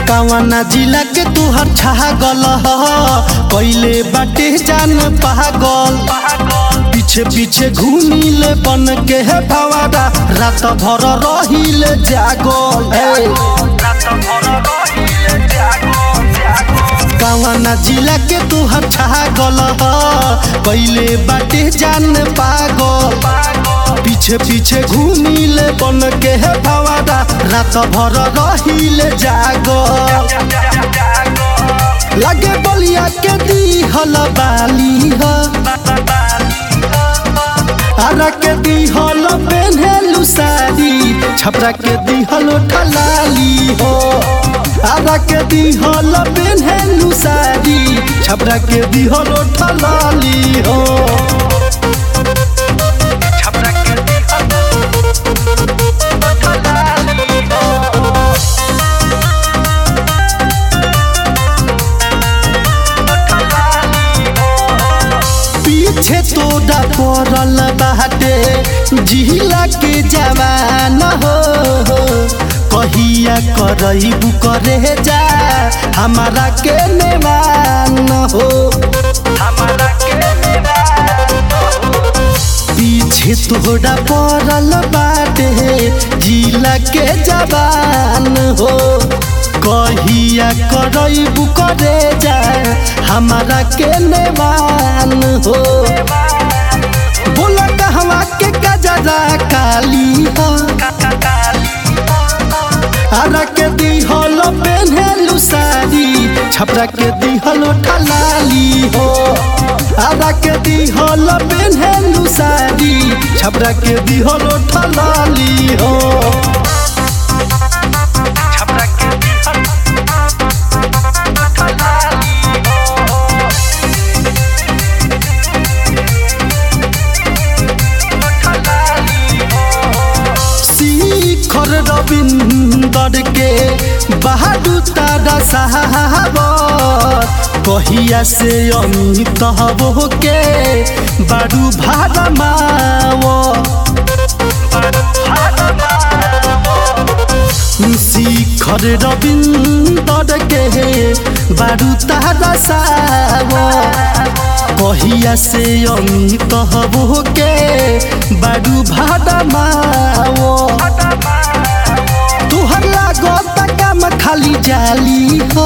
कवना जिला के तुहर छागल कैले बाटे जान पागल पीछे पीछे घूमिले बन के है भवारा रात भर रहिले जागल कवना जिला के तुहर छागल कैले बाटे जान पागल पीछे पीछे घूमिले बन के है भवारा रात भर रहिले जागल लगे बलिया के दी हल बाली आरा के दी हल पेन्हेलु साड़ी छपरा के दी हल ठलाली हो आरा के दी हल पेन्हेलु साड़ी छपरा के दी हल ठलाली हो पीछे तोड़ा पड़ल बाटे जिला के जवान हो कहिया करईबू करे जा हमारा के नेवान हो पीछे तोड़ा पड़ल बाटे जिला के जवान हो कहिया करईबू करे जा हमारा के नेवान हो बोला कहवा के गजरा काली हो आरा के दी हलो पेन्हेलु साड़ी छपरा के दी हलो ठलाली हो आरा के दी हलो पेन्हेलु साड़ी छपरा के दी हलो ठलाली हो रविंदर के बहादुर तारा साहब कहिया से अमित हो के बारू भाड़ा माओ शिखर रविंदर के बारू तारा साहब कहिया से अमित हो के बारू भाड़ा माओ तुहर लागत काम खाली जाली हो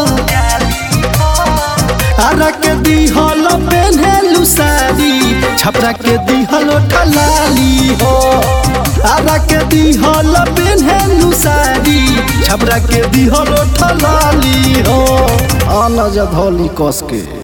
आरा के दी हलो पेन्हेलु साड़ी छपरा के दी हलो ठलाली हो आरा के दी हलो पेन्हेलु साड़ी छपरा के दी हलो ठलाली हो आना जा धौली कस के।